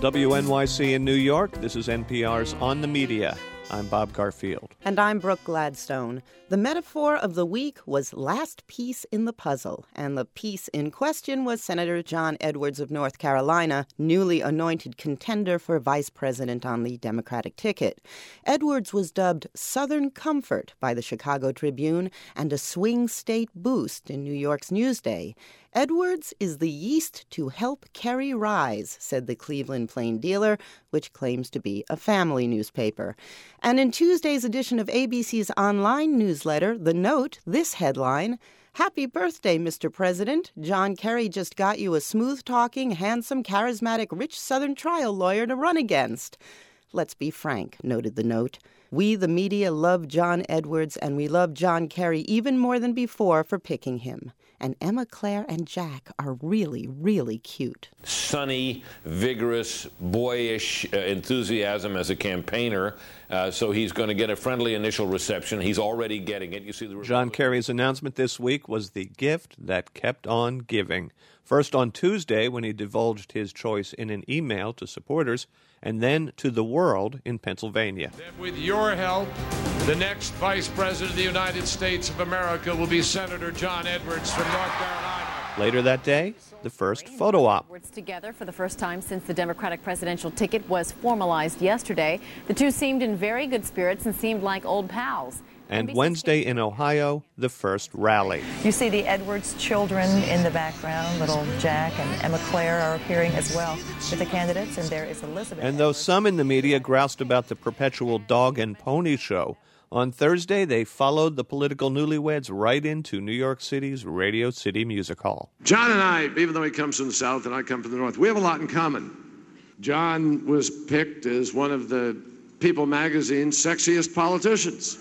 WNYC in New York, this is NPR's On the Media. I'm Bob Garfield. And I'm Brooke Gladstone. The metaphor of the week was last piece in the puzzle, and the piece in question was Senator John Edwards of North Carolina, newly anointed contender for vice president on the Democratic ticket. Edwards was dubbed Southern Comfort by the Chicago Tribune and a swing state boost in New York's Newsday. Edwards is the yeast to help Kerry rise, said the Cleveland Plain Dealer, which claims to be a family newspaper. And in Tuesday's edition of ABC's online newsletter, The Note, this headline: Happy birthday, Mr. President. John Kerry just got you a smooth-talking, handsome, charismatic, rich Southern trial lawyer to run against. Let's be frank, noted the Note. We, the media, love John Edwards, and we love John Kerry even more than before for picking him. And Emma, Claire, and Jack are really, really cute. Sunny, vigorous, boyish enthusiasm as a campaigner. So he's going to get a friendly initial reception. He's already getting it. You see the John Kerry's announcement this week was the gift that kept on giving. First on Tuesday, when he divulged his choice in an email to supporters, and then to the world in Pennsylvania. That with your help, the next Vice President of the United States of America will be Senator John Edwards from North Carolina. Later that day, the first photo op. Edwards together for the first time since the Democratic presidential ticket was formalized yesterday. The two seemed in very good spirits and seemed like old pals. And Wednesday in Ohio, the first rally. You see the Edwards children in the background. Little Jack and Emma Claire are appearing as well with the candidates, and there is Elizabeth. And though some in the media groused about the perpetual dog and pony show, on Thursday they followed the political newlyweds right into New York City's Radio City Music Hall. John and I, even though he comes from the South and I come from the North, we have a lot in common. John was picked as one of the People magazine's sexiest politicians.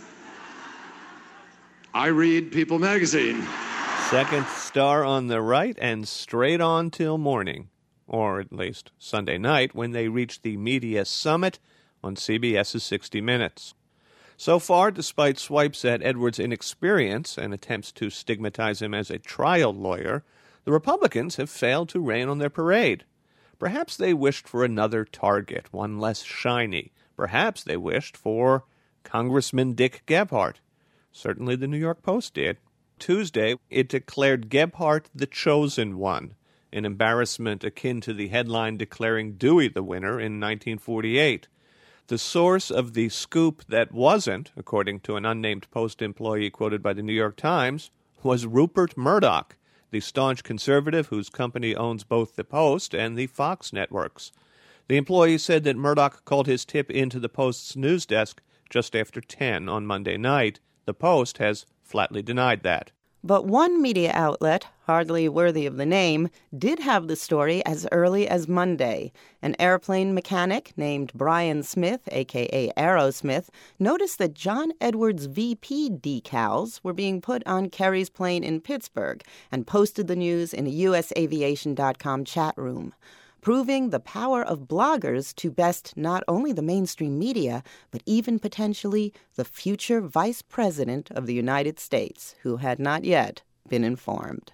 I read People magazine. Second star on the right and straight on till morning, or at least Sunday night, when they reached the media summit on CBS's 60 Minutes. So far, despite swipes at Edwards' inexperience and attempts to stigmatize him as a trial lawyer, the Republicans have failed to rain on their parade. Perhaps they wished for another target, one less shiny. Perhaps they wished for Congressman Dick Gephardt. Certainly the New York Post did. Tuesday, it declared Gephardt the chosen one, an embarrassment akin to the headline declaring Dewey the winner in 1948. The source of the scoop that wasn't, according to an unnamed Post employee quoted by the New York Times, was Rupert Murdoch, the staunch conservative whose company owns both the Post and the Fox networks. The employee said that Murdoch called his tip into the Post's news desk just after 10 on Monday night. The Post has flatly denied that. But one media outlet, hardly worthy of the name, did have the story as early as Monday. An airplane mechanic named Brian Smith, a.k.a. Aerosmith, noticed that John Edwards' VP decals were being put on Kerry's plane in Pittsburgh and posted the news in a USAviation.com chat room, proving the power of bloggers to best not only the mainstream media, but even potentially the future vice president of the United States, who had not yet been informed.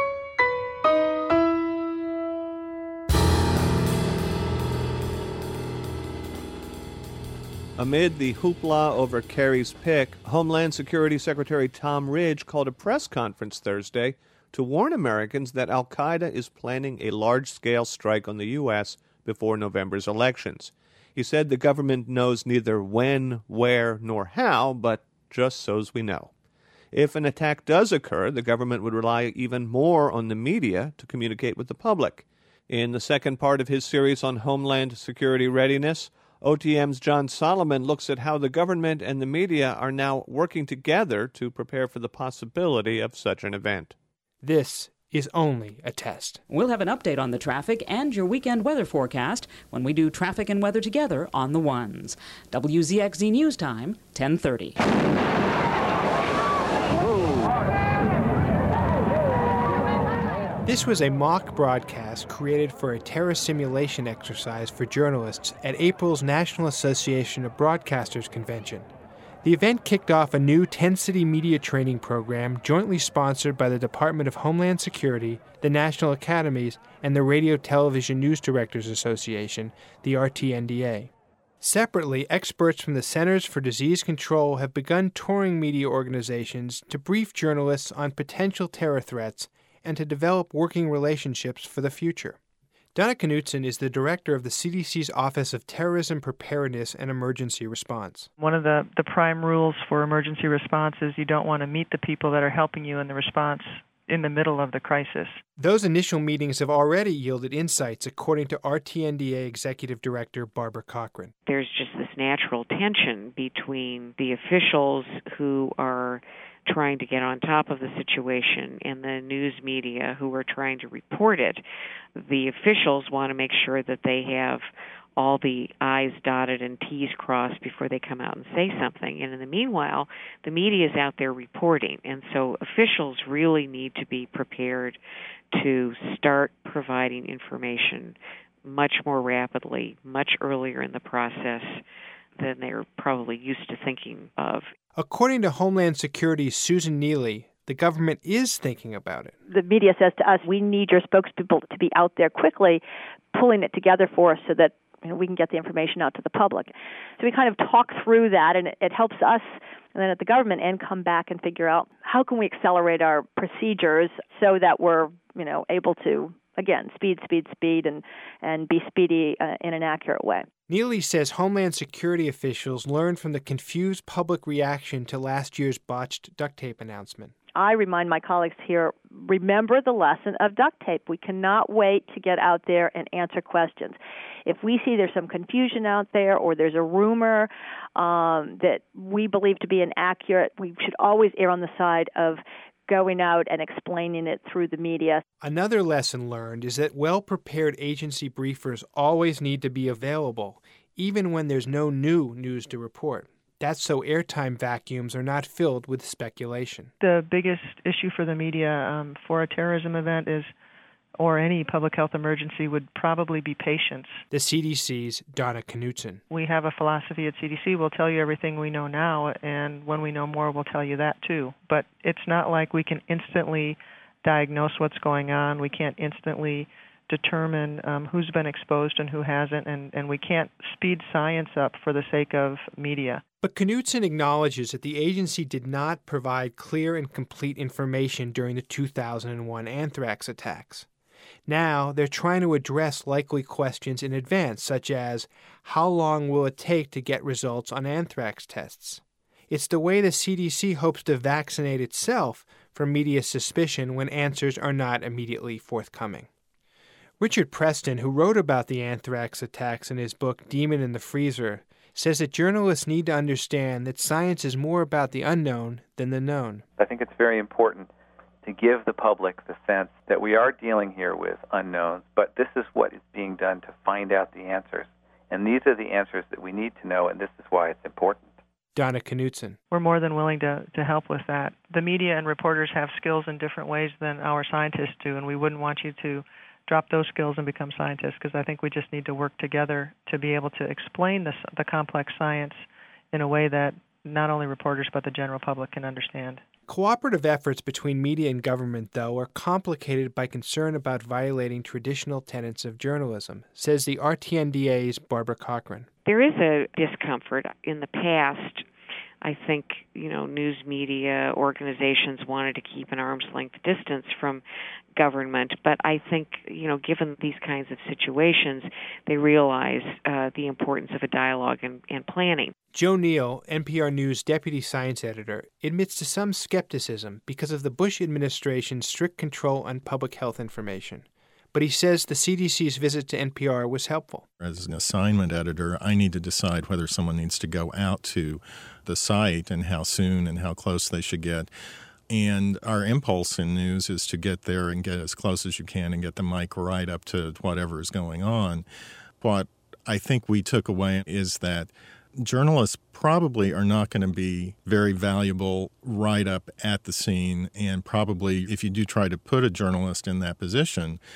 Amid the hoopla over Kerry's pick, Homeland Security Secretary Tom Ridge called a press conference Thursday to warn Americans that al-Qaeda is planning a large-scale strike on the U.S. before November's elections. He said the government knows neither when, where, nor how, but just so's we know. If an attack does occur, the government would rely even more on the media to communicate with the public. In the second part of his series on Homeland Security Readiness, OTM's John Solomon looks at how the government and the media are now working together to prepare for the possibility of such an event. This is only a test. We'll have an update on the traffic and your weekend weather forecast when we do traffic and weather together on the ones. WZXZ News Time, 10:30. This was a mock broadcast created for a terror simulation exercise for journalists at April's National Association of Broadcasters convention. The event kicked off a new 10-city media training program jointly sponsored by the Department of Homeland Security, the National Academies, and the Radio Television News Directors Association, the RTNDA. Separately, experts from the Centers for Disease Control have begun touring media organizations to brief journalists on potential terror threats and to develop working relationships for the future. Donna Knutson is the director of the CDC's Office of Terrorism Preparedness and Emergency Response. One of the prime rules for emergency response is you don't want to meet the people that are helping you in the response in the middle of the crisis. Those initial meetings have already yielded insights, according to RTNDA Executive Director Barbara Cochran. There's just this natural tension between the officials who are trying to get on top of the situation and the news media who are trying to report it. The officials want to make sure that they have all the I's dotted and T's crossed before they come out and say something. And in the meanwhile, the media is out there reporting. And so officials really need to be prepared to start providing information much more rapidly, much earlier in the process than they're probably used to thinking of. According to Homeland Security's Susan Neely, the government is thinking about it. The media says to us, we need your spokespeople to be out there quickly, pulling it together for us so that we can get the information out to the public. So we kind of talk through that, and it helps us and then at the government end come back and figure out how can we accelerate our procedures so that we're able to, again, speed, and be speedy in an accurate way. Neely says Homeland Security officials learned from the confused public reaction to last year's botched duct tape announcement. I remind my colleagues here, remember the lesson of duct tape. We cannot wait to get out there and answer questions. If we see there's some confusion out there or there's a rumor that we believe to be inaccurate, we should always err on the side of going out and explaining it through the media. Another lesson learned is that well-prepared agency briefers always need to be available, even when there's no new news to report. That's so airtime vacuums are not filled with speculation. The biggest issue for the media for a terrorism event or any public health emergency would probably be patience. The CDC's Donna Knutson. We have a philosophy at CDC. We'll tell you everything we know now, and when we know more, we'll tell you that too. But it's not like we can instantly diagnose what's going on. We can't instantly determine who's been exposed and who hasn't, and we can't speed science up for the sake of media. But Knutson acknowledges that the agency did not provide clear and complete information during the 2001 anthrax attacks. Now, they're trying to address likely questions in advance, such as, how long will it take to get results on anthrax tests? It's the way the CDC hopes to vaccinate itself from media suspicion when answers are not immediately forthcoming. Richard Preston, who wrote about the anthrax attacks in his book Demon in the Freezer, says that journalists need to understand that science is more about the unknown than the known. I think it's very important to give the public the sense that we are dealing here with unknowns, but this is what is being done to find out the answers. And these are the answers that we need to know, and this is why it's important. Donna Knutson. We're more than willing to help with that. The media and reporters have skills in different ways than our scientists do, and we wouldn't want you to drop those skills and become scientists, because I think we just need to work together to be able to explain the complex science in a way that not only reporters but the general public can understand. Cooperative efforts between media and government, though, are complicated by concern about violating traditional tenets of journalism, says the RTNDA's Barbara Cochran. There is a discomfort. In the past, I think, news media organizations wanted to keep an arm's length distance from government, but I think, given these kinds of situations, they realize the importance of a dialogue and planning. Joe Neal, NPR News deputy science editor, admits to some skepticism because of the Bush administration's strict control on public health information. But he says the CDC's visit to NPR was helpful. As an assignment editor, I need to decide whether someone needs to go out to the site and how soon and how close they should get. And our impulse in news is to get there and get as close as you can and get the mic right up to whatever is going on. What I think we took away is that journalists probably are not going to be very valuable right up at the scene, and probably if you do try to put a journalist in that position,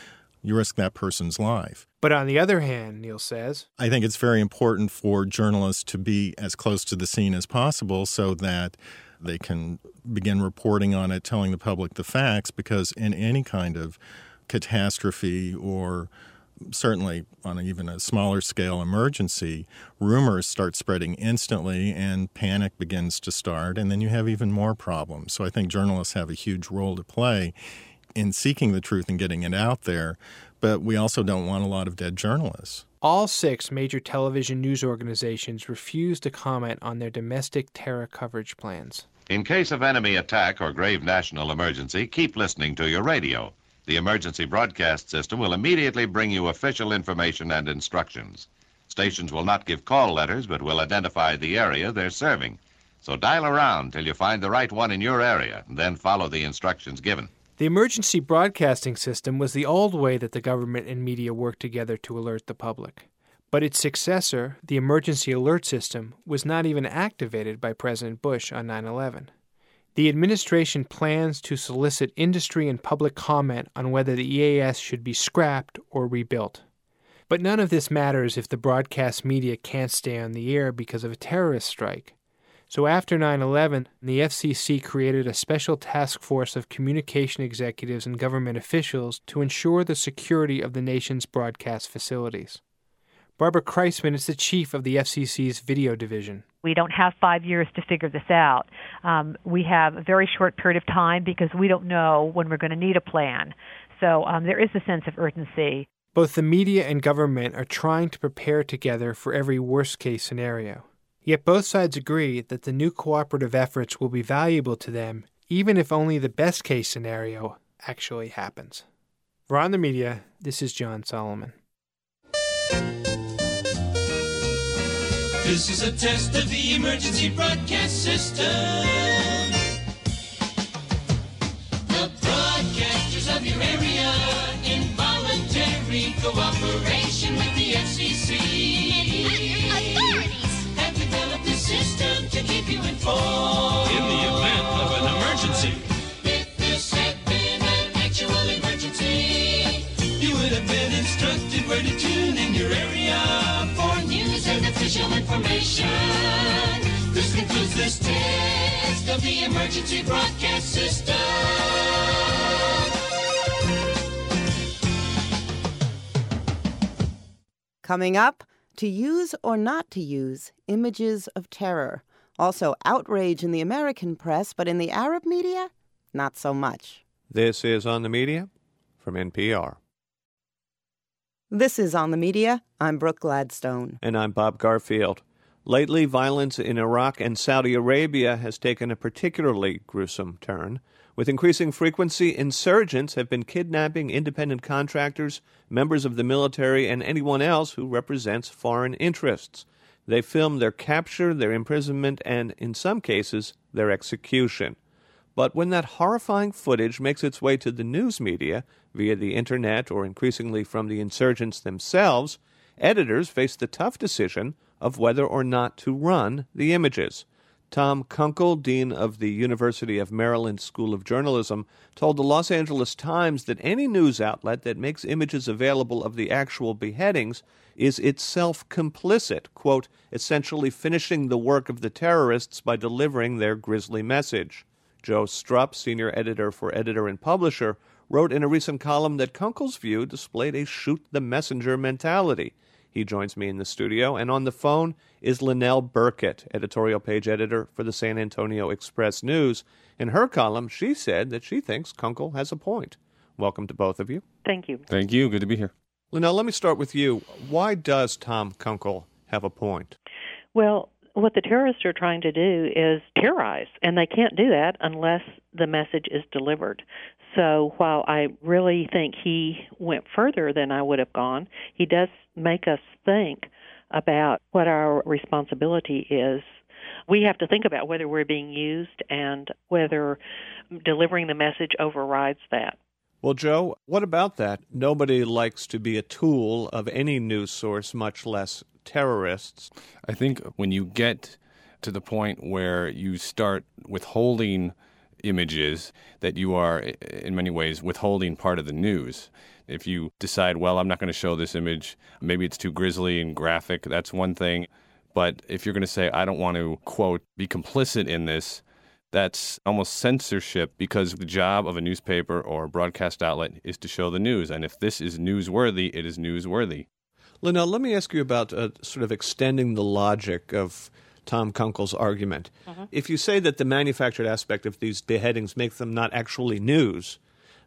You risk that person's life. But on the other hand, Neil says, I think it's very important for journalists to be as close to the scene as possible so that they can begin reporting on it, telling the public the facts, because in any kind of catastrophe or certainly on even a smaller scale emergency, rumors start spreading instantly and panic begins to start, and then you have even more problems. So I think journalists have a huge role to play in seeking the truth and getting it out there, but we also don't want a lot of dead journalists. All 6 major television news organizations refuse to comment on their domestic terror coverage plans. In case of enemy attack or grave national emergency, keep listening to your radio. The emergency broadcast system will immediately bring you official information and instructions. Stations will not give call letters, but will identify the area they're serving. So dial around till you find the right one in your area, and then follow the instructions given. The emergency broadcasting system was the old way that the government and media worked together to alert the public. But its successor, the emergency alert system, was not even activated by President Bush on 9/11. The administration plans to solicit industry and public comment on whether the EAS should be scrapped or rebuilt. But none of this matters if the broadcast media can't stay on the air because of a terrorist strike. So after 9/11, the FCC created a special task force of communication executives and government officials to ensure the security of the nation's broadcast facilities. Barbara Kreisman is the chief of the FCC's video division. We don't have 5 years to figure this out. We have a very short period of time because we don't know when we're going to need a plan. So there is a sense of urgency. Both the media and government are trying to prepare together for every worst-case scenario. Yet both sides agree that the new cooperative efforts will be valuable to them, even if only the best-case scenario actually happens. For On the Media, this is John Solomon. This is a test of the emergency broadcast system. The broadcasters of your area in voluntary cooperation with the FCC have developed a system to keep you informed in the event of an emergency. If this had been an actual emergency, you would have been instructed where to tune in your area for news and official information. This concludes this test of the emergency broadcast system. Coming up, to use or not to use images of terror. Also, outrage in the American press, but in the Arab media, not so much. This is On the Media from NPR. This is On the Media. I'm Brooke Gladstone. And I'm Bob Garfield. Lately, violence in Iraq and Saudi Arabia has taken a particularly gruesome turn. With increasing frequency, insurgents have been kidnapping independent contractors, members of the military, and anyone else who represents foreign interests. They film their capture, their imprisonment, and, in some cases, their execution. But when that horrifying footage makes its way to the news media, via the internet or increasingly from the insurgents themselves, editors face the tough decision of whether or not to run the images. Tom Kunkel, dean of the University of Maryland School of Journalism, told the Los Angeles Times that any news outlet that makes images available of the actual beheadings is itself complicit, quote, essentially finishing the work of the terrorists by delivering their grisly message. Joe Strupp, senior editor for Editor and Publisher, wrote in a recent column that Kunkel's view displayed a shoot-the-messenger mentality. He joins me in the studio, and on the phone is Linnell Burkett, editorial page editor for the San Antonio Express-News. In her column, she said that she thinks Kunkel has a point. Welcome to both of you. Thank you. Thank you. Good to be here. Linnell, let me start with you. Why does Tom Kunkel have a point? Well, what the terrorists are trying to do is terrorize, and they can't do that unless the message is delivered. So while I really think he went further than I would have gone, he does make us think about what our responsibility is. We have to think about whether we're being used and whether delivering the message overrides that. Well, Joe, what about that? Nobody likes to be a tool of any news source, much less terrorists. I think when you get to the point where you start withholding images that you are, in many ways, withholding part of the news. If you decide, well, I'm not going to show this image, maybe it's too grisly and graphic, that's one thing. But if you're going to say, I don't want to, quote, be complicit in this, that's almost censorship, because the job of a newspaper or a broadcast outlet is to show the news. And if this is newsworthy, it is newsworthy. Linnell, let me ask you about sort of extending the logic of Tom Kunkel's argument. If you say that the manufactured aspect of these beheadings makes them not actually news,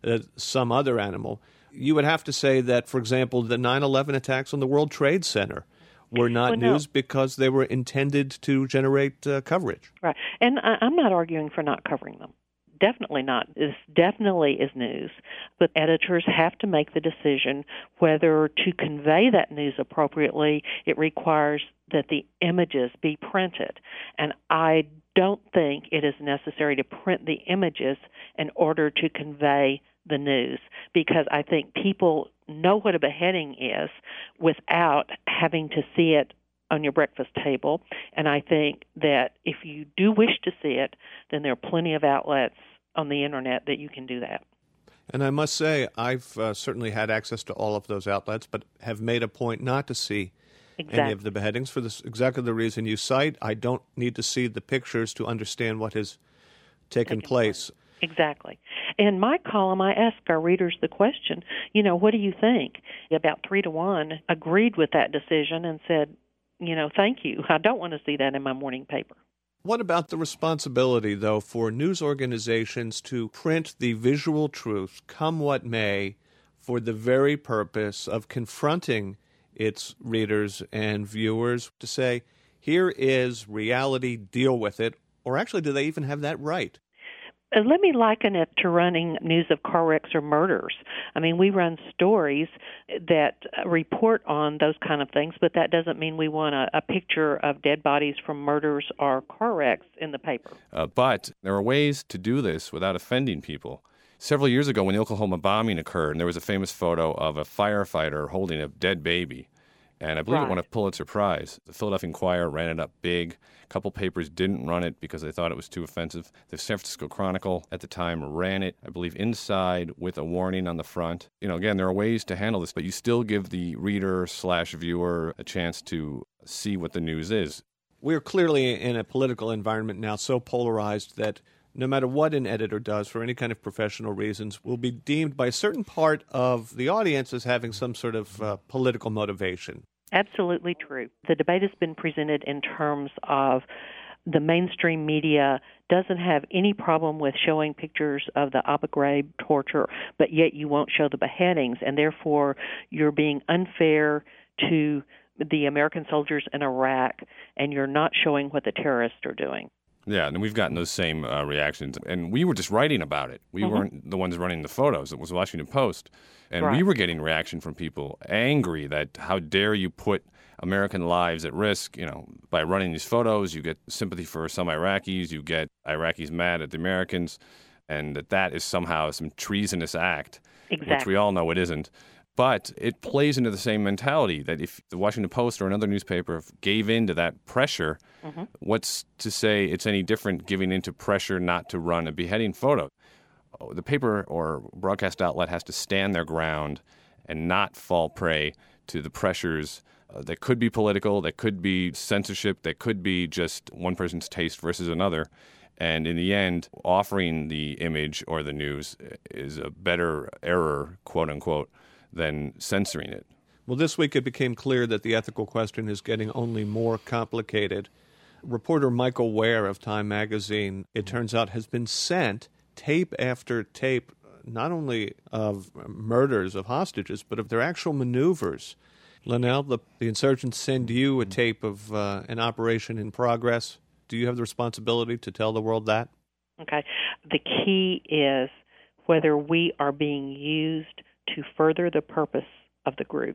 some other animal, you would have to say that, for example, the 9/11 attacks on the World Trade Center were not news because they were intended to generate coverage. Right. And I'm not arguing for not covering them. Definitely not. This definitely is news. But editors have to make the decision whether to convey that news appropriately. It requires that the images be printed. And I don't think it is necessary to print the images in order to convey the news, because I think people know what a beheading is without having to see it on your breakfast table. And I think that if you do wish to see it, then there are plenty of outlets on the Internet that you can do that. And I must say, I've certainly had access to all of those outlets, but have made a point not to see any of the beheadings for this exactly the reason you cite. I don't need to see the pictures to understand what has taken place. Exactly. In my column, I asked our readers the question, what do you think? About 3-1 agreed with that decision and said, thank you. I don't want to see that in my morning paper. What about the responsibility, though, for news organizations to print the visual truth, come what may, for the very purpose of confronting its readers and viewers to say, here is reality, deal with it, or actually do they even have that right? Let me liken it to running news of car wrecks or murders. I mean, we run stories that report on those kind of things, but that doesn't mean we want a picture of dead bodies from murders or car wrecks in the paper. But there are ways to do this without offending people. Several years ago when the Oklahoma bombing occurred, and there was a famous photo of a firefighter holding a dead baby, and I believe it won a Pulitzer Prize. The Philadelphia Inquirer ran it up big. A couple papers didn't run it because they thought it was too offensive. The San Francisco Chronicle at the time ran it, I believe, inside with a warning on the front. Again, there are ways to handle this, but you still give the reader/viewer a chance to see what the news is. We're clearly in a political environment now so polarized that no matter what an editor does for any kind of professional reasons will be deemed by a certain part of the audience as having some sort of political motivation. Absolutely true. The debate has been presented in terms of the mainstream media doesn't have any problem with showing pictures of the Abu Ghraib torture, but yet you won't show the beheadings, and therefore you're being unfair to the American soldiers in Iraq, and you're not showing what the terrorists are doing. Yeah, and we've gotten those same reactions. And we were just writing about it. We weren't the ones running the photos. It was the Washington Post. And we were getting reaction from people angry that how dare you put American lives at risk. By running these photos, you get sympathy for some Iraqis. You get Iraqis mad at the Americans. And that is somehow some treasonous act, which we all know it isn't. But it plays into the same mentality that if the Washington Post or another newspaper gave in to that pressure, what's to say it's any different giving into pressure not to run a beheading photo? The paper or broadcast outlet has to stand their ground and not fall prey to the pressures that could be political, that could be censorship, that could be just one person's taste versus another. And in the end, offering the image or the news is a better error, quote unquote, than censoring it. Well, this week it became clear that the ethical question is getting only more complicated. Reporter Michael Ware of Time magazine, it turns out, has been sent tape after tape, not only of murders of hostages, but of their actual maneuvers. Linnell, the insurgents send you a tape of an operation in progress. Do you have the responsibility to tell the world that? Okay. The key is whether we are being used to further the purpose of the group.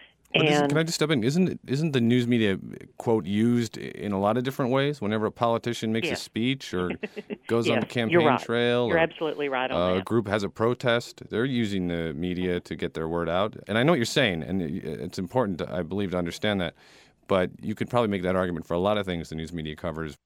Can I just step in? Isn't the news media, quote, used in a lot of different ways? Whenever a politician makes a speech or goes on the campaign trail. You're absolutely right on that. A group has a protest. They're using the media to get their word out. And I know what you're saying, and it's important, I believe, to understand that. But you could probably make that argument for a lot of things the news media covers.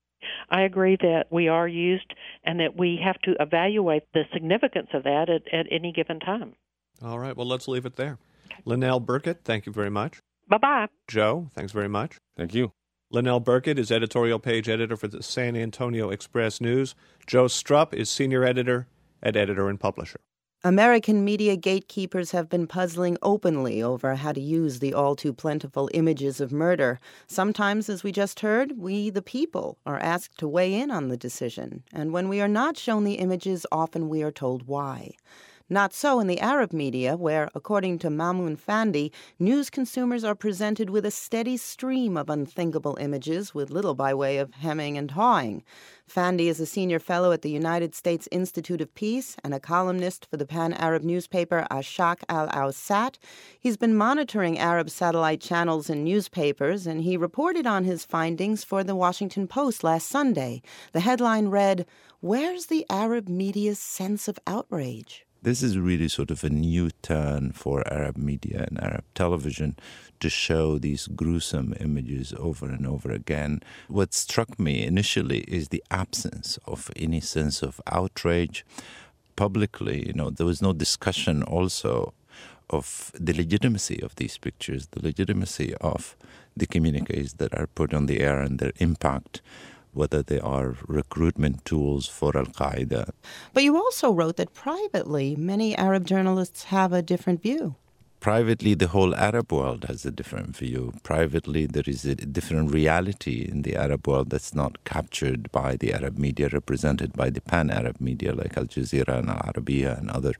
I agree that we are used and that we have to evaluate the significance of that at any given time. All right, well, let's leave it there. Okay. Linnell Burkett, thank you very much. Bye-bye. Joe, thanks very much. Thank you. Linnell Burkett is editorial page editor for the San Antonio Express-News. Joe Strupp is senior editor at Editor and Publisher. American media gatekeepers have been puzzling openly over how to use the all-too-plentiful images of murder. Sometimes, as we just heard, we, the people, are asked to weigh in on the decision. And when we are not shown the images, often we are told why. Not so in the Arab media, where, according to Mamoun Fandi, news consumers are presented with a steady stream of unthinkable images with little by way of hemming and hawing. Fandi is a senior fellow at the United States Institute of Peace and a columnist for the pan-Arab newspaper Ashaq al-Awsat. He's been monitoring Arab satellite channels and newspapers, and he reported on his findings for the Washington Post last Sunday. The headline read, "Where's the Arab media's sense of outrage?" This is really sort of a new turn for Arab media and Arab television to show these gruesome images over and over again. What struck me initially is the absence of any sense of outrage. Publicly, there was no discussion also of the legitimacy of these pictures, the legitimacy of the communiques that are put on the air and their impact, whether they are recruitment tools for Al-Qaeda. But you also wrote that privately, many Arab journalists have a different view. Privately, the whole Arab world has a different view. Privately, there is a different reality in the Arab world that's not captured by the Arab media, represented by the pan-Arab media like Al Jazeera and Al Arabiya and other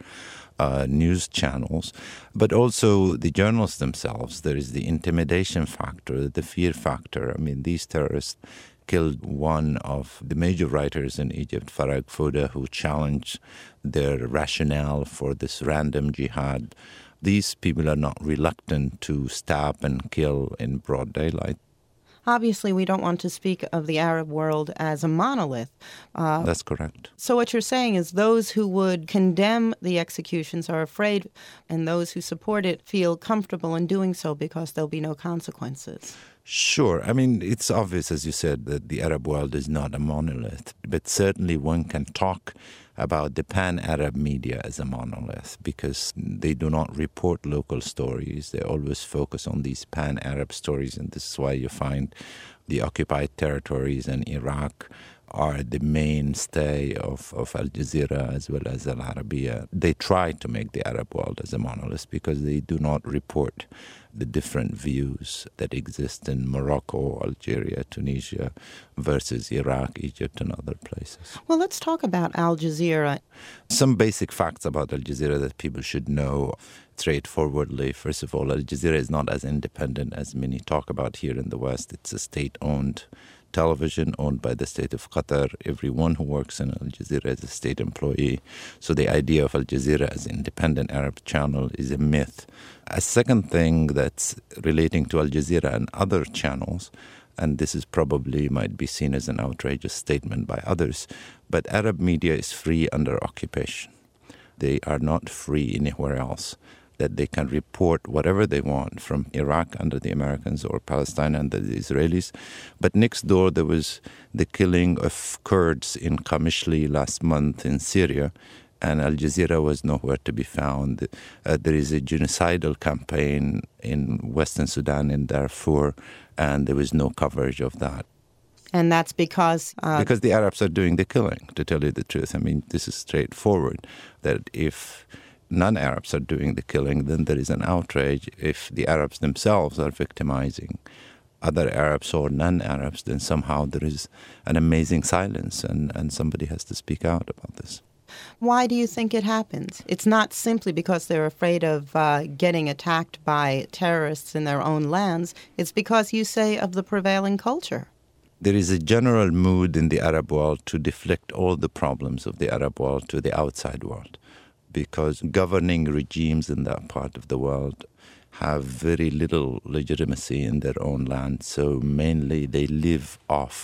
news channels. But also the journalists themselves. There is the intimidation factor, the fear factor. I mean, these terrorists killed one of the major writers in Egypt, Farag Foda, who challenged their rationale for this random jihad. These people are not reluctant to stab and kill in broad daylight. Obviously, we don't want to speak of the Arab world as a monolith. That's correct. So what you're saying is those who would condemn the executions are afraid, and those who support it feel comfortable in doing so because there'll be no consequences. Sure. I mean, it's obvious, as you said, that the Arab world is not a monolith, but certainly one can talk about the pan-Arab media as a monolith because they do not report local stories. They always focus on these pan-Arab stories, and this is why you find the occupied territories in Iraq are the mainstay of Al Jazeera as well as Al Arabiya. They try to make the Arab world as a monolith because they do not report the different views that exist in Morocco, Algeria, Tunisia versus Iraq, Egypt, and other places. Well, let's talk about Al Jazeera. Some basic facts about Al Jazeera that people should know straightforwardly. First of all, Al Jazeera is not as independent as many talk about here in the West. It's a state-owned television owned by the state of Qatar. Everyone who works in Al Jazeera is a state employee. So the idea of Al Jazeera as an independent Arab channel is a myth. A second thing that's relating to Al Jazeera and other channels, and this is probably might be seen as an outrageous statement by others, but Arab media is free under occupation. They are not free anywhere else, that they can report whatever they want from Iraq under the Americans or Palestine under the Israelis. But next door, there was the killing of Kurds in Qamishli last month in Syria, and Al Jazeera was nowhere to be found. There is a genocidal campaign in Western Sudan, in Darfur, and there was no coverage of that. And that's because the Arabs are doing the killing, to tell you the truth. I mean, this is straightforward, that if non-Arabs are doing the killing, then there is an outrage. If the Arabs themselves are victimizing other Arabs or non-Arabs, then somehow there is an amazing silence, and somebody has to speak out about this. Why do you think it happens? It's not simply because they're afraid of getting attacked by terrorists in their own lands. It's because, you say, of the prevailing culture. There is a general mood in the Arab world to deflect all the problems of the Arab world to the outside world, because governing regimes in that part of the world have very little legitimacy in their own land. So mainly they live off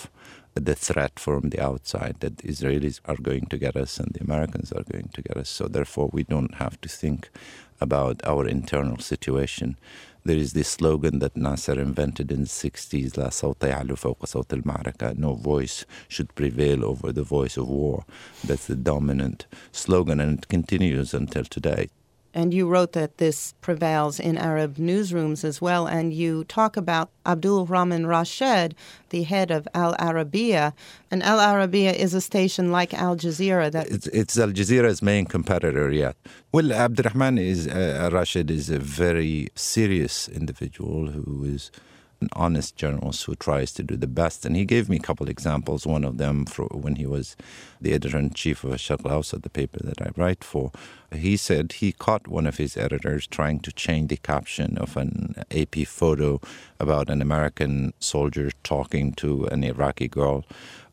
the threat from the outside, that Israelis are going to get us and the Americans are going to get us. So therefore, we don't have to think about our internal situation. There is this slogan that Nasser invented in the 60s, لا صوت يعلو فوق صوت المعركة, no voice should prevail over the voice of war. That's the dominant slogan, and it continues until today. And you wrote that this prevails in Arab newsrooms as well, and you talk about Abdul Rahman Rashid, the head of Al Arabiya. And Al Arabiya is a station like Al Jazeera. It's Al Jazeera's main competitor, yeah. Well, Abdurrahman Rashid is a very serious individual who is an honest journalist who tries to do the best. And he gave me a couple examples. One of them when he was the editor-in-chief of Al-Sharq Al-Awsat, the paper that I write for. He said he caught one of his editors trying to change the caption of an AP photo about an American soldier talking to an Iraqi girl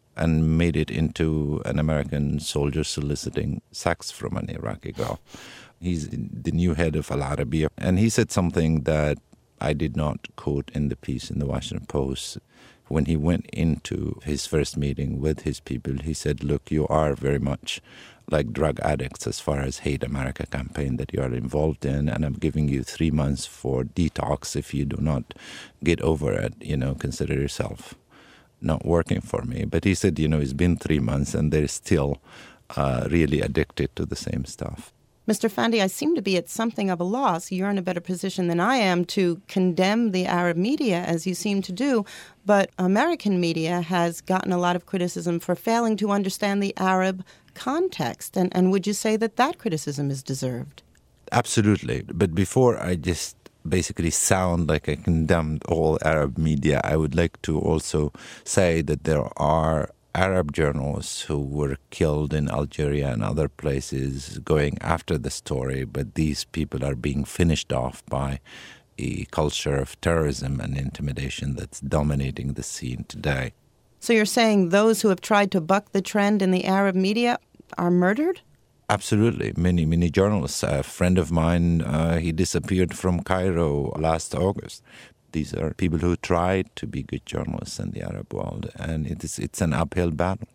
and made it into an American soldier soliciting sex from an Iraqi girl. He's the new head of Al Arabiya. And he said something that I did not quote in the piece in the Washington Post. When he went into his first meeting with his people, he said, look, you are very much like drug addicts as far as Hate America campaign that you are involved in, and I'm giving you 3 months for detox. If you do not get over it, consider yourself not working for me. But he said, it's been 3 months and they're still really addicted to the same stuff. Mr. Fandi, I seem to be at something of a loss. You're in a better position than I am to condemn the Arab media, as you seem to do, but American media has gotten a lot of criticism for failing to understand the Arab context. And would you say that criticism is deserved? Absolutely. But before I just basically sound like I condemned all Arab media, I would like to also say that there are Arab journalists who were killed in Algeria and other places going after the story, but these people are being finished off by a culture of terrorism and intimidation that's dominating the scene today. So you're saying those who have tried to buck the trend in the Arab media are murdered? Absolutely. Many journalists. A friend of mine, he disappeared from Cairo last August. These are people who tried to be good journalists in the Arab world, and it's an uphill battle.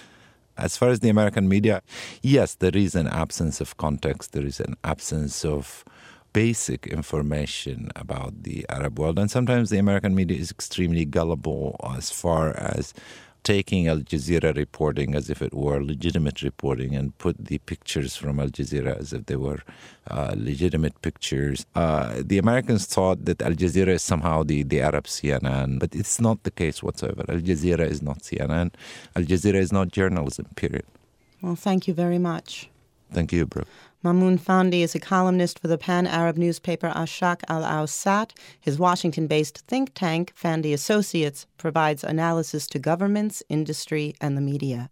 As far as the American media, yes, there is an absence of context. There is an absence of basic information about the Arab world, and sometimes the American media is extremely gullible as far as taking Al Jazeera reporting as if it were legitimate reporting and put the pictures from Al Jazeera as if they were legitimate pictures. The Americans thought that Al Jazeera is somehow the Arab CNN, but it's not the case whatsoever. Al Jazeera is not CNN. Al Jazeera is not journalism, period. Well, thank you very much. Thank you, Brooke. Mamoun Fandi is a columnist for the pan-Arab newspaper Al-Sharq Al-Awsat. His Washington-based think tank, Fandi Associates, provides analysis to governments, industry, and the media.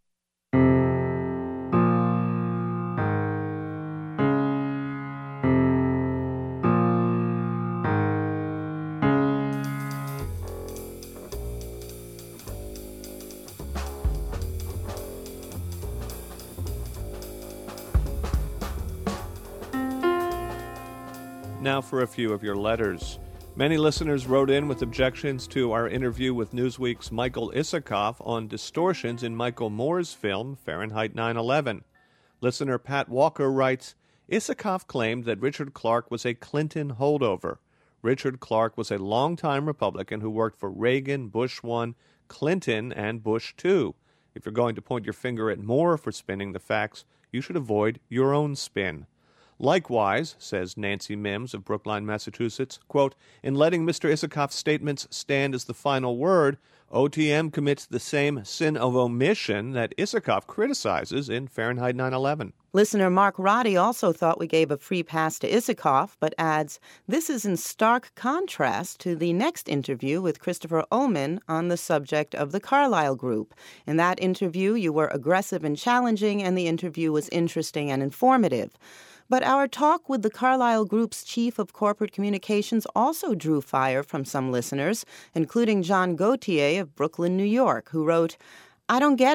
Now for a few of your letters. Many listeners wrote in with objections to our interview with Newsweek's Michael Isikoff on distortions in Michael Moore's film Fahrenheit 9/11. Listener Pat Walker writes, Isikoff claimed that Richard Clarke was a Clinton holdover. Richard Clarke was a longtime Republican who worked for Reagan, Bush 1, Clinton, and Bush 2. If you're going to point your finger at Moore for spinning the facts, you should avoid your own spin. Likewise, says Nancy Mims of Brookline, Massachusetts, quote, in letting Mr. Isikoff's statements stand as the final word, OTM commits the same sin of omission that Isikoff criticizes in Fahrenheit 9/11. Listener Mark Roddy also thought we gave a free pass to Isikoff, but adds, this is in stark contrast to the next interview with Christopher Ullman on the subject of the Carlyle Group. In that interview, you were aggressive and challenging, and the interview was interesting and informative. But our talk with the Carlyle Group's chief of corporate communications also drew fire from some listeners, including John Gauthier of Brooklyn, New York, who wrote, I don't get it.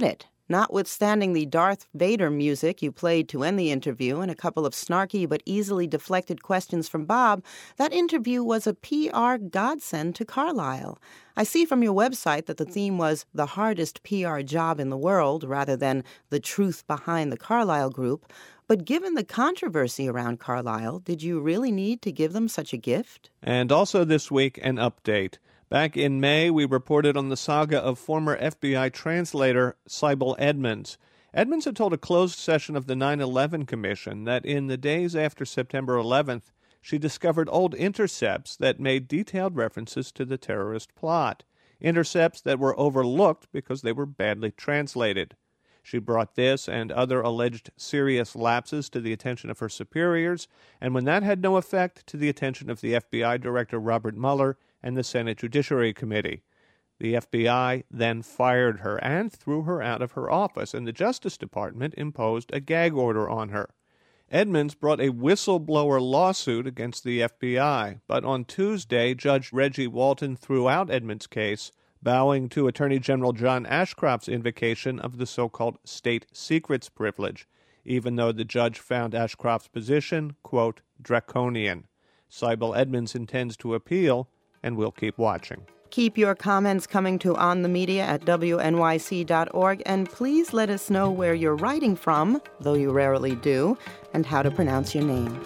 Notwithstanding the Darth Vader music you played to end the interview and a couple of snarky but easily deflected questions from Bob, that interview was a PR godsend to Carlyle. I see from your website that the theme was the hardest PR job in the world rather than the truth behind the Carlyle Group. But given the controversy around Carlyle, did you really need to give them such a gift? And also this week, an update. Back in May, we reported on the saga of former FBI translator Sybel Edmonds. Edmonds had told a closed session of the 9/11 Commission that in the days after September 11th, she discovered old intercepts that made detailed references to the terrorist plot, intercepts that were overlooked because they were badly translated. She brought this and other alleged serious lapses to the attention of her superiors, and when that had no effect, to the attention of the FBI Director Robert Mueller and the Senate Judiciary Committee. The FBI then fired her and threw her out of her office, and the Justice Department imposed a gag order on her. Edmonds brought a whistleblower lawsuit against the FBI, but on Tuesday, Judge Reggie Walton threw out Edmonds' case, bowing to Attorney General John Ashcroft's invocation of the so-called state secrets privilege, even though the judge found Ashcroft's position, quote, draconian. Sybel Edmonds intends to appeal, and we'll keep watching. Keep your comments coming to onthemedia@wnyc.org, and please let us know where you're writing from, though you rarely do, and how to pronounce your name.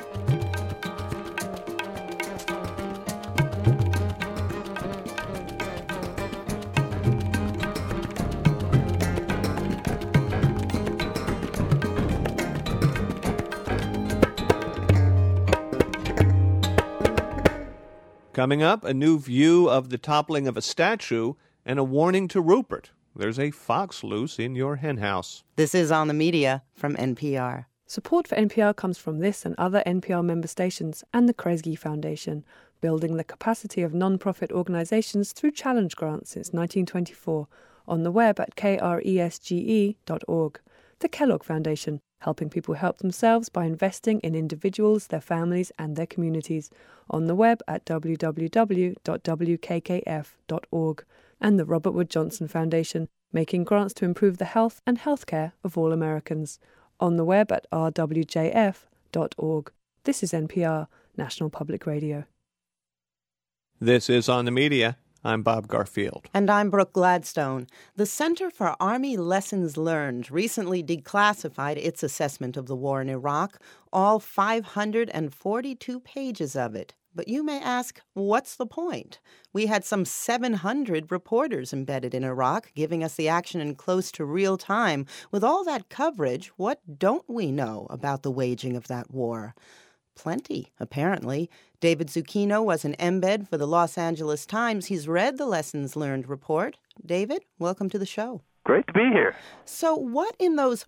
Coming up, a new view of the toppling of a statue and a warning to Rupert. There's a fox loose in your henhouse. This is On the Media from NPR. Support for NPR comes from this and other NPR member stations and the Kresge Foundation, building the capacity of non-profit organizations through challenge grants since 1924, on the web at kresge.org. The Kellogg Foundation, helping people help themselves by investing in individuals, their families, and their communities, on the web at www.wkkf.org. And the Robert Wood Johnson Foundation, making grants to improve the health and healthcare of all Americans, on the web at rwjf.org. This is NPR, National Public Radio. This is On the Media. I'm Bob Garfield. And I'm Brooke Gladstone. The Center for Army Lessons Learned recently declassified its assessment of the war in Iraq, all 542 pages of it. But you may ask, what's the point? We had some 700 reporters embedded in Iraq, giving us the action in close to real time. With all that coverage, what don't we know about the waging of that war? Plenty, apparently. David Zucchino was an embed for the Los Angeles Times. He's read the Lessons Learned report. David, welcome to the show. Great to be here. So what in those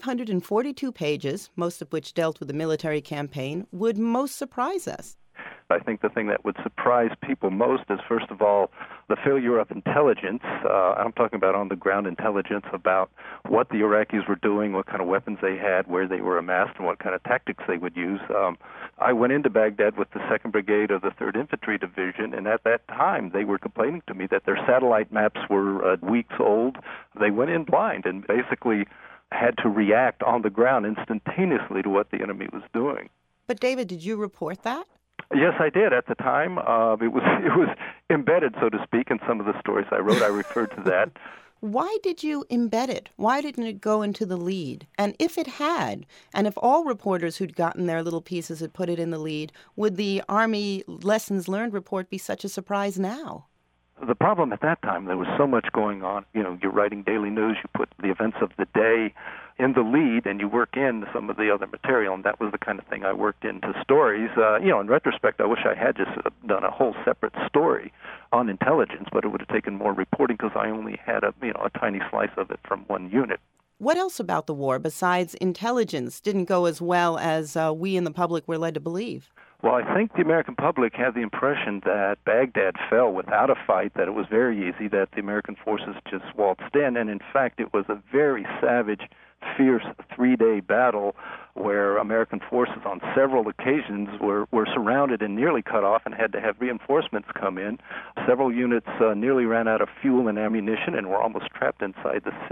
542 pages, most of which dealt with the military campaign, would most surprise us? I think the thing that would surprise people most is, first of all, the failure of intelligence. I'm talking about on-the-ground intelligence about what the Iraqis were doing, what kind of weapons they had, where they were amassed, and what kind of tactics they would use. I went into Baghdad with the 2nd Brigade of the 3rd Infantry Division, and at that time they were complaining to me that their satellite maps were weeks old. They went in blind and basically had to react on the ground instantaneously to what the enemy was doing. But David, did you report that? Yes, I did at the time. It was embedded, so to speak, in some of the stories I wrote. I referred to that. Why did you embed it? Why didn't it go into the lead? And if it had, and if all reporters who'd gotten their little pieces had put it in the lead, would the Army Lessons Learned report be such a surprise now? The problem at that time, there was so much going on. You know, you're writing daily news, you put the events of the day in the lead, and you work in some of the other material, and that was the kind of thing I worked into stories. In retrospect, I wish I had just done a whole separate story on intelligence, but it would have taken more reporting because I only had a tiny slice of it from one unit. What else about the war, besides intelligence, didn't go as well as we in the public were led to believe? Well, I think the American public had the impression that Baghdad fell without a fight, that it was very easy, that the American forces just waltzed in, and in fact it was a very savage, fierce 3-day battle where American forces on several occasions were surrounded and nearly cut off and had to have reinforcements come in. Several units nearly ran out of fuel and ammunition and were almost trapped inside the city.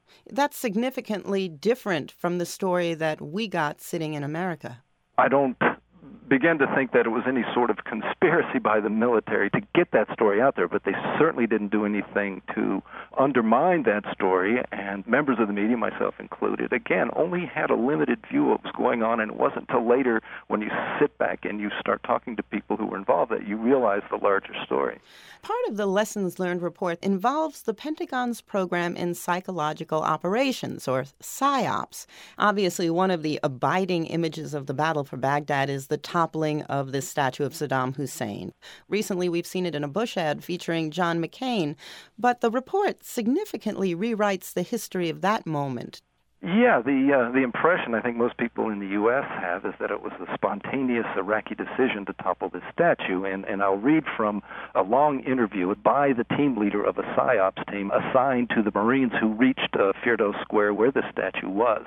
That's significantly different from the story that we got sitting in America. I don't begin to think that it was any sort of conspiracy by the military to get that story out there, but they certainly didn't do anything to undermine that story, and members of the media, myself included, again, only had a limited view of what was going on, and it wasn't until later when you sit back and you start talking to people who were involved that you realize the larger story. Part of the Lessons Learned report involves the Pentagon's program in psychological operations, or PSYOPs. Obviously, one of the abiding images of the battle for Baghdad is the toppling of the statue of Saddam Hussein. Recently, we've seen it in a Bush ad featuring John McCain, but the report significantly rewrites the history of that moment. Yeah, the impression I think most people in the U.S. have is that it was a spontaneous Iraqi decision to topple this statue, and I'll read from a long interview by the team leader of a PSYOPs team assigned to the Marines who reached Firdos Square where the statue was.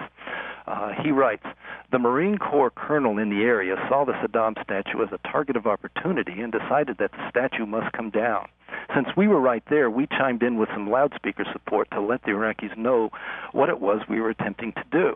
He writes, "The Marine Corps colonel in the area saw the Saddam statue as a target of opportunity and decided that the statue must come down. Since we were right there, we chimed in with some loudspeaker support to let the Iraqis know what it was we were attempting to do."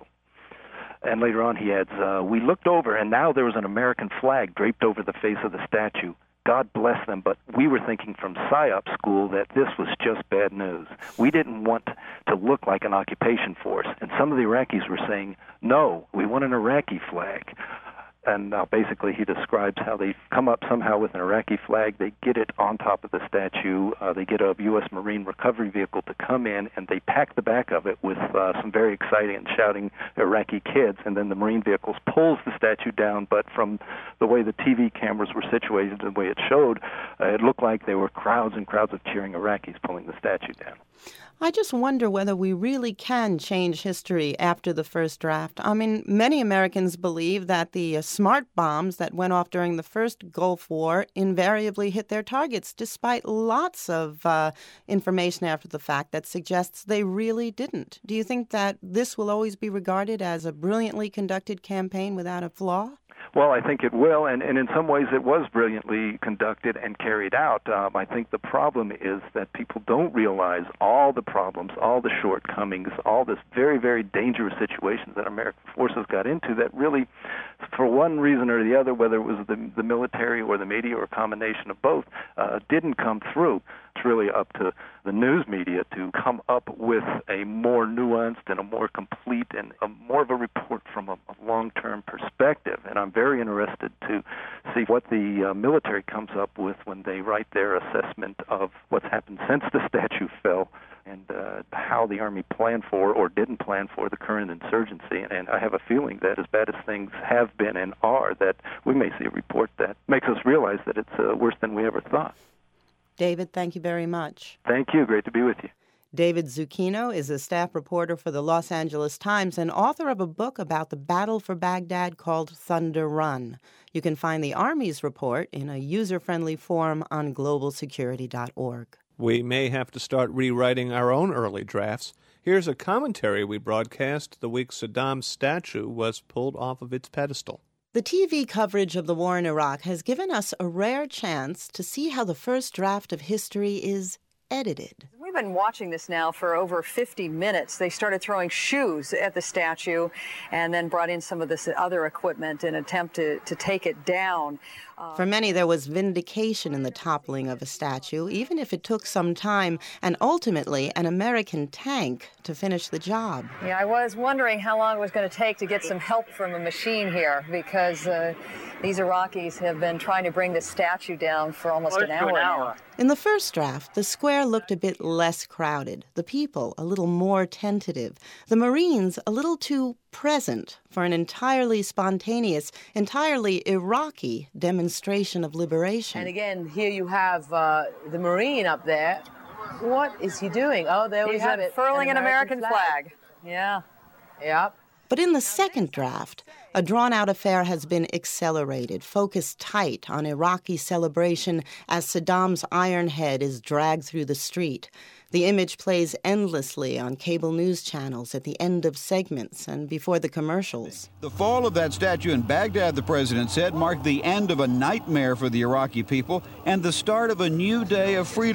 And later on he adds, "We looked over and now there was an American flag draped over the face of the statue. God bless them, but we were thinking from PSYOP school that this was just bad news. We didn't want to look like an occupation force. And some of the Iraqis were saying, no, we want an Iraqi flag." And basically he describes how they come up somehow with an Iraqi flag, they get it on top of the statue, they get a U.S. Marine recovery vehicle to come in, and they pack the back of it with some very exciting and shouting Iraqi kids, and then the Marine vehicles pulls the statue down, but from the way the TV cameras were situated and the way it showed, it looked like there were crowds and crowds of cheering Iraqis pulling the statue down. I just wonder whether we really can change history after the first draft. I mean, many Americans believe that the smart bombs that went off during the first Gulf War invariably hit their targets, despite lots of information after the fact that suggests they really didn't. Do you think that this will always be regarded as a brilliantly conducted campaign without a flaw? Well, I think it will, and in some ways it was brilliantly conducted and carried out. I think the problem is that people don't realize all the problems, all the shortcomings, all this very, very dangerous situations that American forces got into that really, for one reason or the other, whether it was the military or the media or a combination of both, didn't come through. It's really up to the news media to come up with a more nuanced and a more complete and more of a report from a long-term perspective. And I'm very interested to see what the military comes up with when they write their assessment of what's happened since the statue fell and how the Army planned for or didn't plan for the current insurgency. And I have a feeling that as bad as things have been and are, that we may see a report that makes us realize that it's worse than we ever thought. David, thank you very much. Thank you. Great to be with you. David Zucchino is a staff reporter for the Los Angeles Times and author of a book about the battle for Baghdad called Thunder Run. You can find the Army's report in a user-friendly form on globalsecurity.org. We may have to start rewriting our own early drafts. Here's a commentary we broadcast the week Saddam's statue was pulled off of its pedestal. The TV coverage of the war in Iraq has given us a rare chance to see how the first draft of history is edited. We've been watching this now for over 50 minutes. They started throwing shoes at the statue and then brought in some of this other equipment in an attempt to take it down. For many, there was vindication in the toppling of a statue, even if it took some time and ultimately an American tank to finish the job. Yeah, I was wondering how long it was going to take to get some help from a machine here, because these Iraqis have been trying to bring this statue down for almost an hour now. In the first draft, the square looked a bit less crowded, the people a little more tentative, the Marines a little too present for an entirely spontaneous, entirely Iraqi demonstration of liberation. And again, here you have the Marine up there. What is he doing? Oh, there we have it. Furling an American flag. Yeah. Yep. But in the second draft, a drawn-out affair has been accelerated, focused tight on Iraqi celebration as Saddam's iron head is dragged through the street. The image plays endlessly on cable news channels at the end of segments and before the commercials. The fall of that statue in Baghdad, the president said, marked the end of a nightmare for the Iraqi people and the start of a new day of freedom.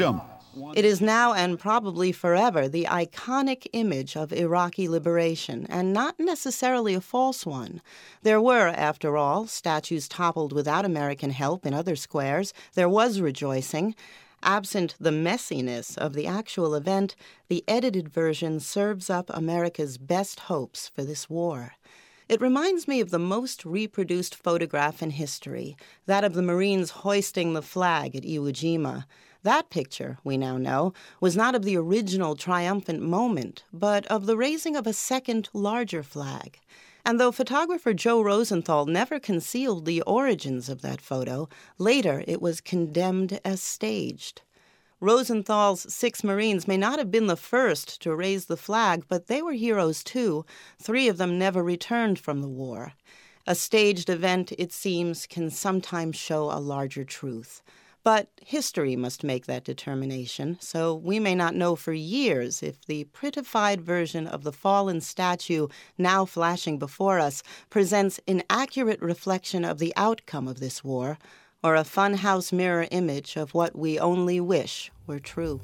It is now and probably forever the iconic image of Iraqi liberation, and not necessarily a false one. There were, after all, statues toppled without American help in other squares. There was rejoicing. Absent the messiness of the actual event, the edited version serves up America's best hopes for this war. It reminds me of the most reproduced photograph in history, that of the Marines hoisting the flag at Iwo Jima. That picture, we now know, was not of the original triumphant moment, but of the raising of a second, larger flag. And though photographer Joe Rosenthal never concealed the origins of that photo, later it was condemned as staged. Rosenthal's 6 Marines may not have been the first to raise the flag, but they were heroes too. 3 of them never returned from the war. A staged event, it seems, can sometimes show a larger truth. But history must make that determination, so we may not know for years if the prettified version of the fallen statue now flashing before us presents an accurate reflection of the outcome of this war, or a funhouse mirror image of what we only wish were true.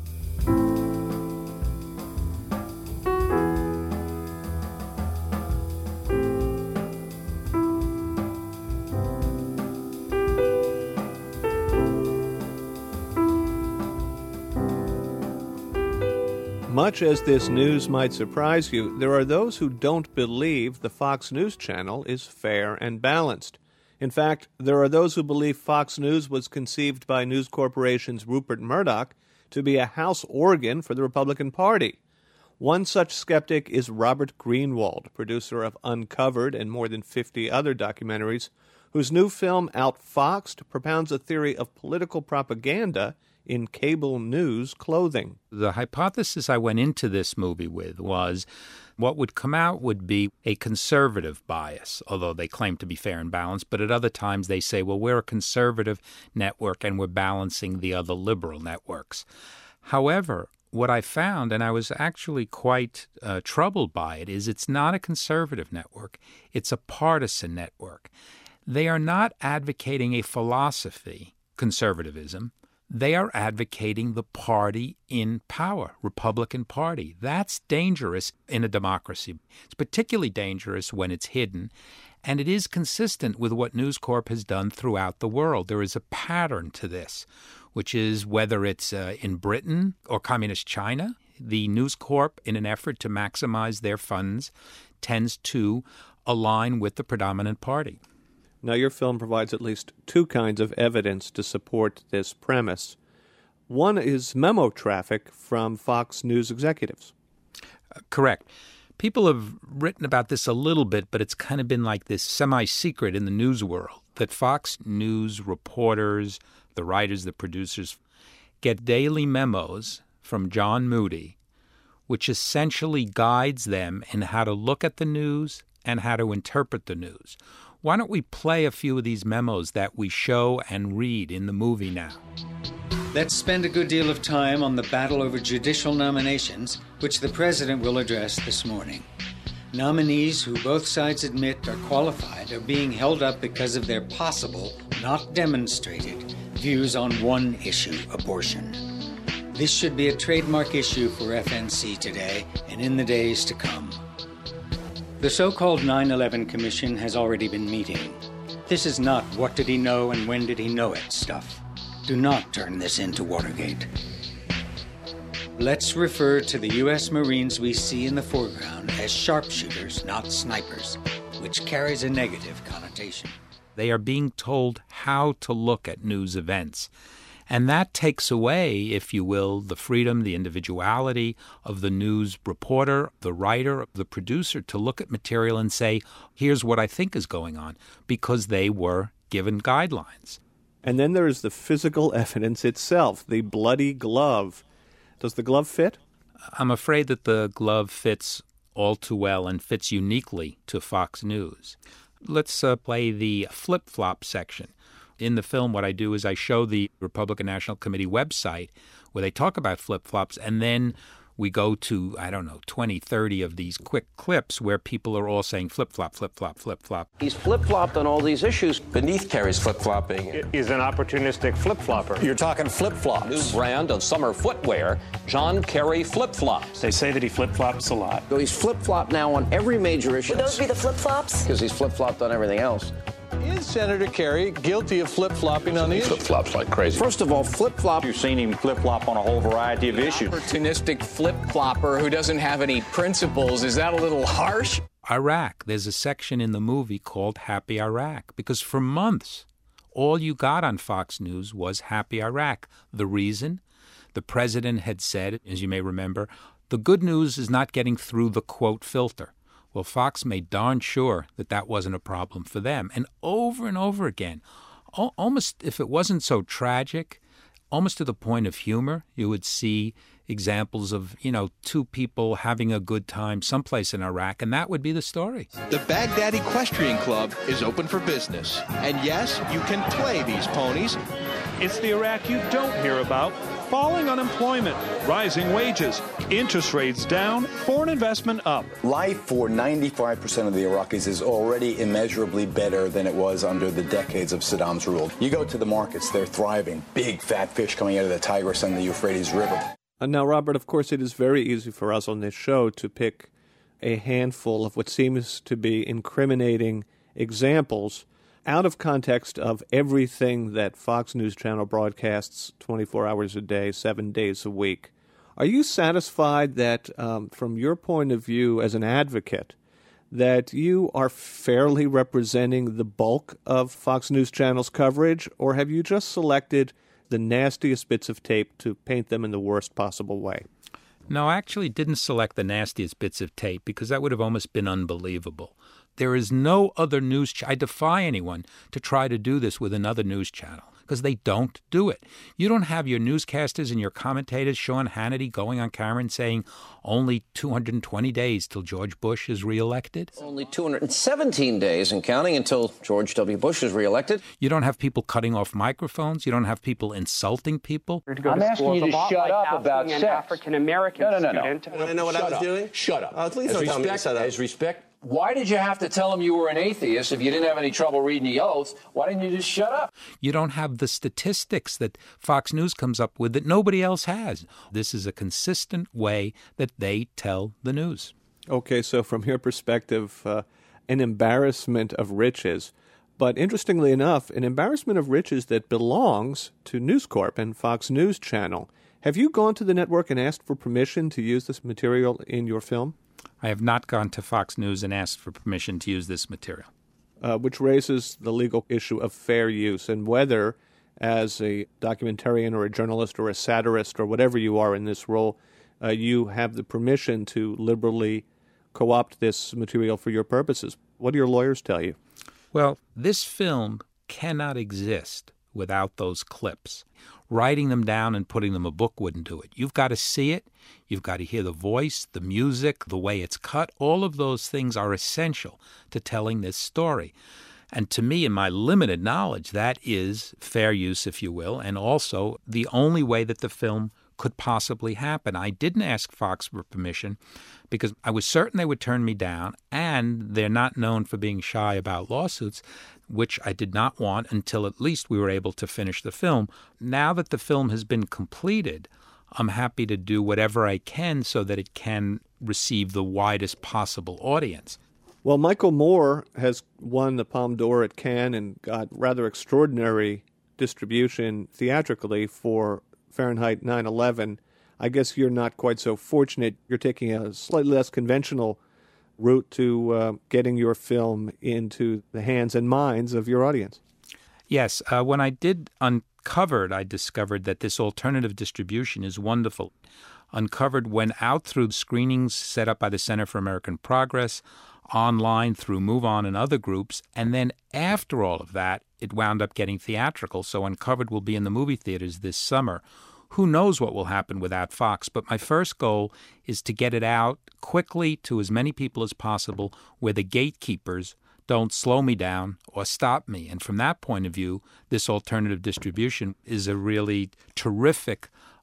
Much as this news might surprise you, there are those who don't believe the Fox News channel is fair and balanced. In fact, there are those who believe Fox News was conceived by News Corporation's Rupert Murdoch to be a house organ for the Republican Party. One such skeptic is Robert Greenwald, producer of Uncovered and more than 50 other documentaries, whose new film Outfoxed propounds a theory of political propaganda in cable news clothing. The hypothesis I went into this movie with was what would come out would be a conservative bias, although they claim to be fair and balanced, but at other times they say, well, we're a conservative network and we're balancing the other liberal networks. However, what I found, and I was actually quite troubled by it, is it's not a conservative network. It's a partisan network. They are not advocating a philosophy, conservatism. They are advocating the party in power, Republican Party. That's dangerous in a democracy. It's particularly dangerous when it's hidden, and it is consistent with what News Corp has done throughout the world. There is a pattern to this, which is whether it's in Britain or Communist China, the News Corp, in an effort to maximize their funds, tends to align with the predominant party. Now, your film provides at least 2 kinds of evidence to support this premise. One is memo traffic from Fox News executives. Correct. People have written about this a little bit, but it's kind of been like this semi-secret in the news world, that Fox News reporters, the writers, the producers, get daily memos from John Moody, which essentially guides them in how to look at the news and how to interpret the news. Why don't we play a few of these memos that we show and read in the movie now? Let's spend a good deal of time on the battle over judicial nominations, which the president will address this morning. Nominees who both sides admit are qualified are being held up because of their possible, not demonstrated, views on one issue, abortion. This should be a trademark issue for FNC today and in the days to come. The so-called 9/11 Commission has already been meeting. This is not what did he know and when did he know it stuff. Do not turn this into Watergate. Let's refer to the U.S. Marines we see in the foreground as sharpshooters, not snipers, which carries a negative connotation. They are being told how to look at news events. And that takes away, if you will, the freedom, the individuality of the news reporter, the writer, the producer to look at material and say, here's what I think is going on, because they were given guidelines. And then there is the physical evidence itself, the bloody glove. Does the glove fit? I'm afraid that the glove fits all too well and fits uniquely to Fox News. Let's play the flip-flop section. In the film, what I do is I show the Republican National Committee website where they talk about flip-flops, and then we go to, 20, 30 of these quick clips where people are all saying flip-flop, flip-flop, flip-flop. He's flip-flopped on all these issues. Beneath Kerry's flip-flopping is an opportunistic flip-flopper. You're talking flip-flops. New brand of summer footwear, John Kerry flip-flops. They say that he flip-flops a lot. So he's flip-flopped now on every major issue. Would those be the flip-flops? Because he's flip-flopped on everything else. Is Senator Kerry guilty of flip-flopping on these? Flip-flops like crazy. First of all, flip-flop. You've seen him flip-flop on a whole variety of issues. Opportunistic flip-flopper who doesn't have any principles. Is that a little harsh? Iraq. There's a section in the movie called Happy Iraq, because for months, all you got on Fox News was Happy Iraq. The reason? The president had said, as you may remember, the good news is not getting through the quote filter. Well, Fox made darn sure that that wasn't a problem for them. And over again, almost if it wasn't so tragic, almost to the point of humor, you would see examples of, two people having a good time someplace in Iraq, and that would be the story. The Baghdad Equestrian Club is open for business. And yes, you can play these ponies. It's the Iraq you don't hear about. Falling unemployment, rising wages, interest rates down, foreign investment up. Life for 95% of the Iraqis is already immeasurably better than it was under the decades of Saddam's rule. You go to the markets, they're thriving. Big fat fish coming out of the Tigris and the Euphrates River. Now, Robert, of course, it is very easy for us on this show to pick a handful of what seems to be incriminating examples out of context of everything that Fox News Channel broadcasts 24 hours a day, 7 days a week. Are you satisfied that, from your point of view as an advocate, that you are fairly representing the bulk of Fox News Channel's coverage, or have you just selected the nastiest bits of tape to paint them in the worst possible way? No, I actually didn't select the nastiest bits of tape because that would have almost been unbelievable. There is no other news I defy anyone to try to do this with another news channel because they don't do it. You don't have your newscasters and your commentators, Sean Hannity, going on camera and saying only 220 days till George Bush is reelected. Only 217 days and counting until George W. Bush is reelected. You don't have people cutting off microphones. You don't have people insulting people. I'm asking you to shut up about sex. African-American student. Want to know what I was doing? Shut up. Please don't tell me to shut up. As respect. Why did you have to tell him you were an atheist if you didn't have any trouble reading the oath? Why didn't you just shut up? You don't have the statistics that Fox News comes up with that nobody else has. This is a consistent way that they tell the news. Okay, so from your perspective, an embarrassment of riches. But interestingly enough, an embarrassment of riches that belongs to News Corp and Fox News Channel. Have you gone to the network and asked for permission to use this material in your film? I have not gone to Fox News and asked for permission to use this material. Which raises the legal issue of fair use and whether, as a documentarian or a journalist or a satirist or whatever you are in this role, you have the permission to liberally co-opt this material for your purposes. What do your lawyers tell you? Well, this film cannot exist without those clips. Writing them down and putting them in a book wouldn't do it. You've got to see it. You've got to hear the voice, the music, the way it's cut. All of those things are essential to telling this story. And to me, in my limited knowledge, that is fair use, if you will, and also the only way that the film could possibly happen. I didn't ask Fox for permission because I was certain they would turn me down, and they're not known for being shy about lawsuits, which I did not want until at least we were able to finish the film. Now that the film has been completed, I'm happy to do whatever I can so that it can receive the widest possible audience. Well, Michael Moore has won the Palme d'Or at Cannes and got rather extraordinary distribution theatrically for Fahrenheit 9/11. I guess you're not quite so fortunate. You're taking a slightly less conventional route to getting your film into the hands and minds of your audience. Yes. When I did Uncovered, I discovered that this alternative distribution is wonderful. Uncovered went out through screenings set up by the Center for American Progress, online through Move On and other groups, and then after all of that, it wound up getting theatrical, so Uncovered will be in the movie theaters this summer. Who knows what will happen without Fox, but my first goal is to get it out quickly to as many people as possible where the gatekeepers don't slow me down or stop me. And from that point of view, this alternative distribution is a really terrific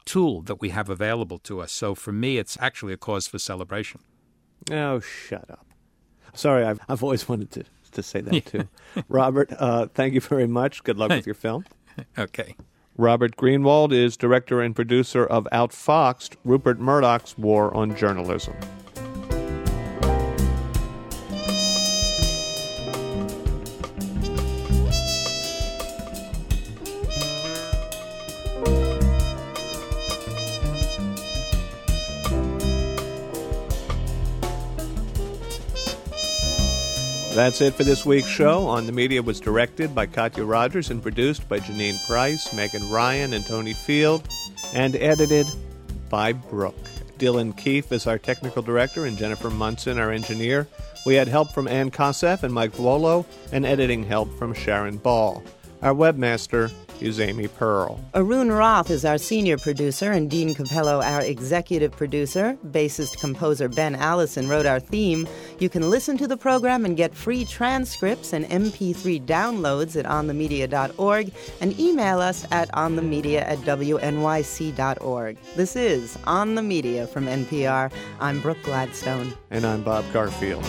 tool that we have available to us. So for me, it's actually a cause for celebration. Oh, shut up. Sorry, I've always wanted to say that too. Robert, thank you very much. Good luck with your film. Okay. Robert Greenwald is director and producer of Outfoxed, Rupert Murdoch's War on Journalism. That's it for this week's show. On the Media was directed by Katya Rogers and produced by Janine Price, Megan Ryan, and Tony Field, and edited by Brooke. Dylan Keefe is our technical director and Jennifer Munson our engineer. We had help from Ann Kosef and Mike Vuolo, and editing help from Sharon Ball. Our webmaster is Amy Pearl. Arun Roth is our senior producer and Dean Capello our executive producer. Bassist-composer Ben Allison wrote our theme. You can listen to the program and get free transcripts and MP3 downloads at onthemedia.org and email us at onthemedia@wnyc.org. This is On the Media from NPR. I'm Brooke Gladstone. And I'm Bob Garfield.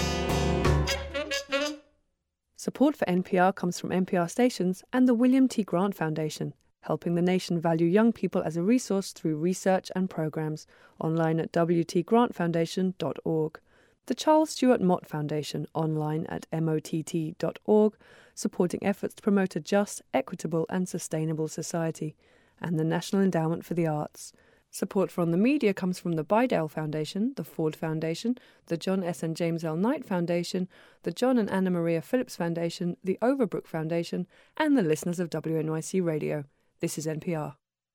Support for NPR comes from NPR stations and the William T. Grant Foundation, helping the nation value young people as a resource through research and programs. Online at wtgrantfoundation.org. The Charles Stewart Mott Foundation, online at mott.org, supporting efforts to promote a just, equitable and sustainable society. And the National Endowment for the Arts. Support for On the Media comes from the Bidell Foundation, the Ford Foundation, the John S. and James L. Knight Foundation, the John and Anna Maria Phillips Foundation, the Overbrook Foundation, and the listeners of WNYC Radio. This is NPR.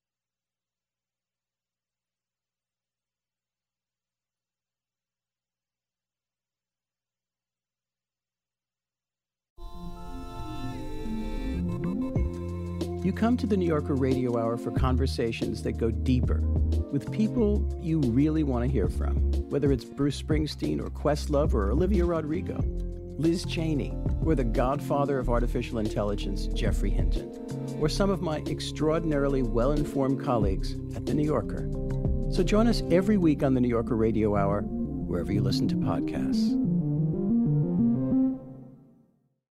You come to the New Yorker Radio Hour for conversations that go deeper with people you really want to hear from, whether it's Bruce Springsteen or Questlove or Olivia Rodrigo, Liz Cheney, or the godfather of artificial intelligence, Geoffrey Hinton, or some of my extraordinarily well-informed colleagues at The New Yorker. So join us every week on the New Yorker Radio Hour, wherever you listen to podcasts.